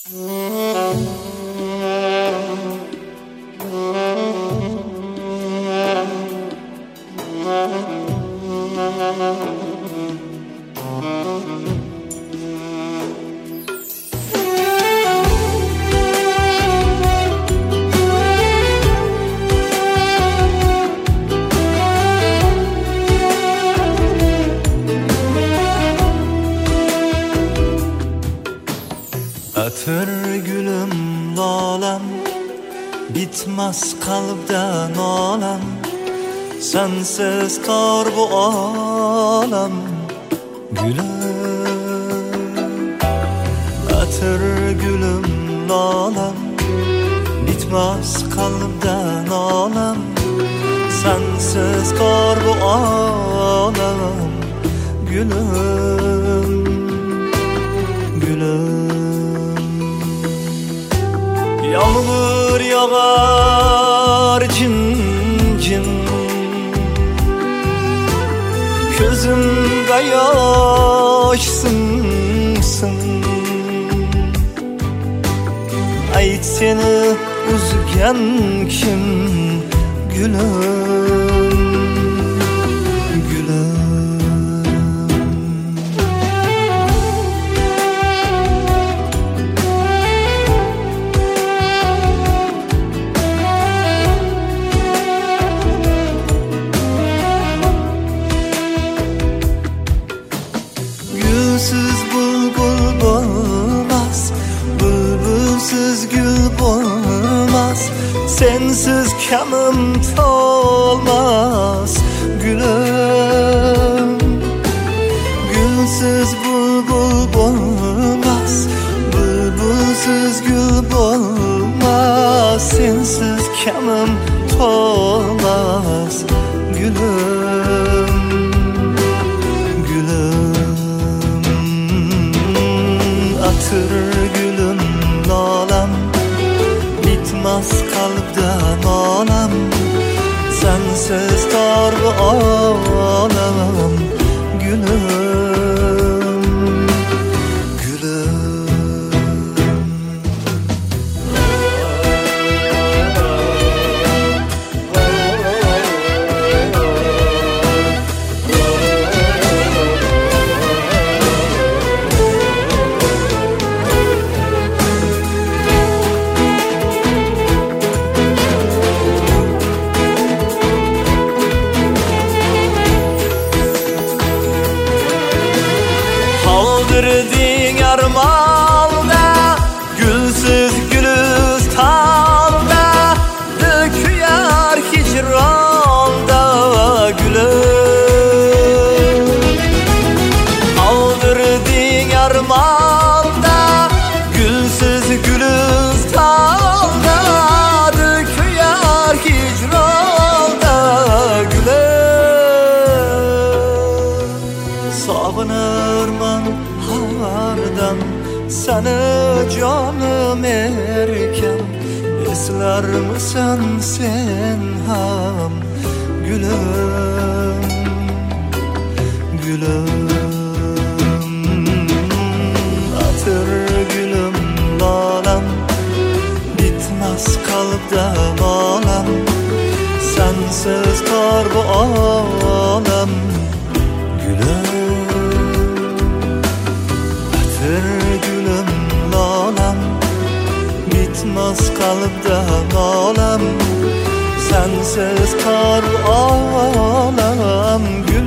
Ötür gülüm lalem, bitmez kalbden alem. Sensiz kar bu alem gülüm. Ötür gülüm lalem, bitmez kalbden alem. Sensiz kar bu alem gülüm, gülüm. Yağmur yağar cin cin, gözümde yaş sımsın. Ayt seni üzgen kim gülüm, gülüm. Gülsüz bulbul bulmaz, bülbülsüz gül bulmaz. Sensiz kamım olmaz gülüm. Gülsüz bulbul bulmaz, bülbülsüz gül bulmaz. Sensiz kamım olmaz gülüm, gülüm. Atır gülüm lalem, bitmez kalpten alem. Sensiz dar bu alem gülüm, gülüm. Kaldırdın armalda, gülsüz gülistanda. Döküyor hicranda gülüm. Kaldırdın armalda, gülsüz gülistanda. Döküyor hicranda gülüm. Savunurman hardan seni canım erken. Esler misin sen ham gülüm, gülüm. Atır gülüm lalem, bitmez kalpten alem. Sensiz kar bu alem gülüm. Atır gülüm lalem, bitmez kalpten alem. Sensiz kar bu alem gülüm.